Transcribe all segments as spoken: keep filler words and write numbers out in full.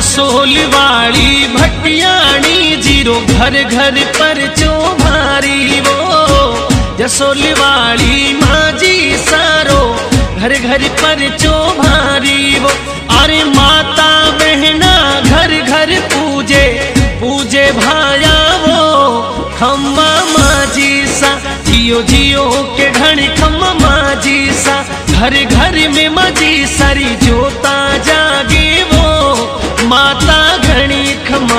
जसोल वाली भटियाणी जीरो घर घर पर चौभारी वो। जसोल वाली माजी सारो घर घर पर चौभारी वो। अरे माता बहना घर घर पूजे पूजे भाया वो। खम्मा माजी सा जियो जियो के घड़ी खम्मा माजी सा। घर घर में माजी सारी जोता जागे वो। माता घणी खमा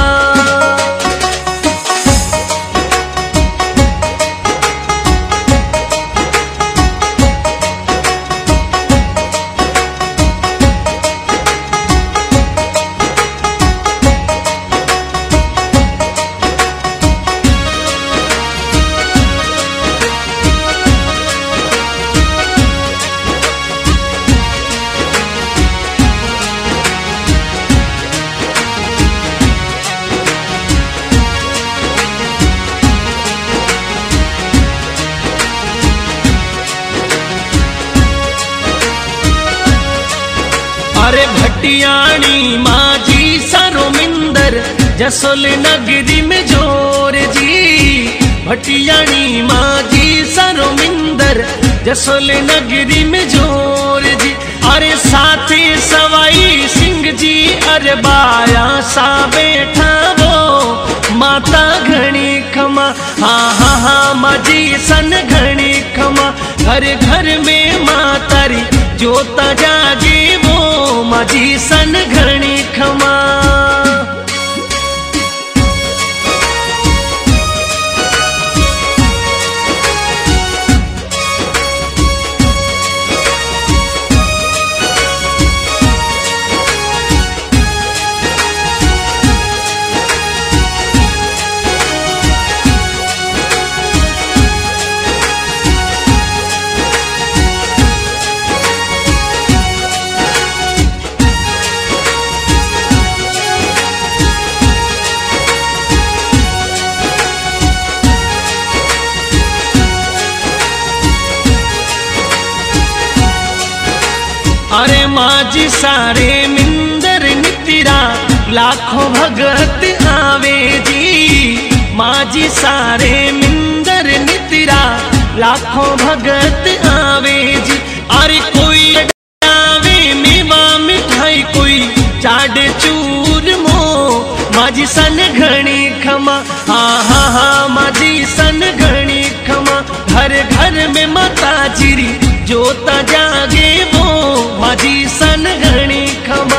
अरे भटियाणी माजी सारो मिंदर जसोल नगरी में जोर जी। भटियाणी माजी सारो मिंदर जसोल नगरी में जोर जी। अरे साथे सवाई सिंह जी अरे बाया सा बैठा वो। माता घणी खमा हाँ हाँ हाँ माजी सन घणी खमा। घर घर में मातारी जोता जागे वो। माजी सन घणी खमा। अरे माजी सारे मिंदर नितिरा लाखों भगत आवे जी। माजी सारे मिंदर नितिरा लाखों भगत आवे जी। अरे कोई आवे मेवा मिठाई कोई चाड चूर मो। माजी सन घणी खमा हाँ हाँ हाँ माजी सन घणी खमा। घर घर में माता जीरी जोता जागे वो। माजी सन घणी खमा।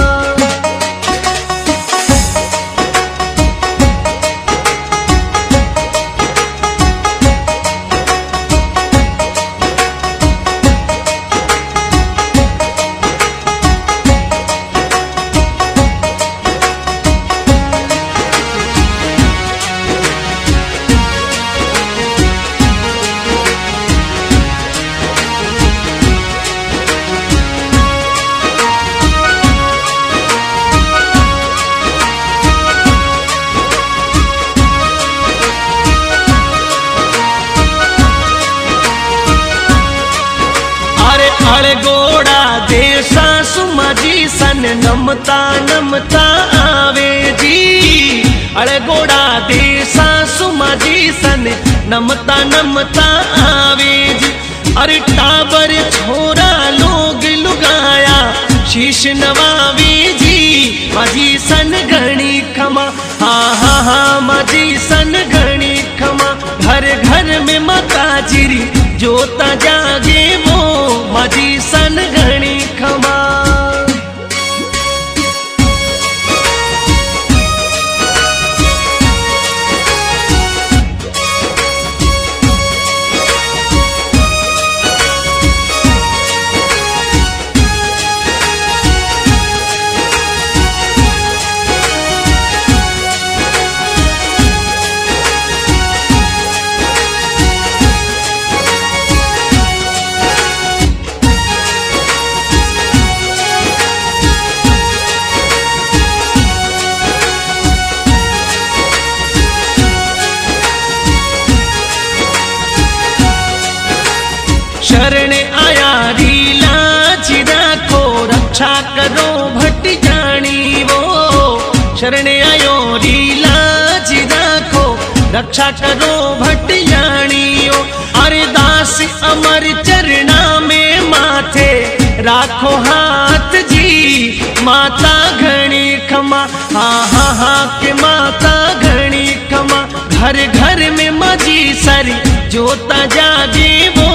अड़गोड़ा देसा सुमाजी सन नमता नमता आवे जी। अड़गोड़ा देसा सुमाजी सन नमता नमता आवे जी। अरे टाबर छोरा लोग लुगाया शीश नवावे जी। माजी सन घणी खमा हाँ हाँ हाँ माजी सन घणी खमा। घर घर में माता जीरी जोता जागे वो। माजी सन घणी खमा। शरण आया रीला चिरा को रक्षा करो भटियाणी वो। रक्षा करो भटियाणियों। अरे दास अमर चरणा में माथे राखो हाथ जी, माता घणी खमा, हाँ हाँ हाँ के माता घणी खमा। घर घर में मजी सरी जोता जागे वो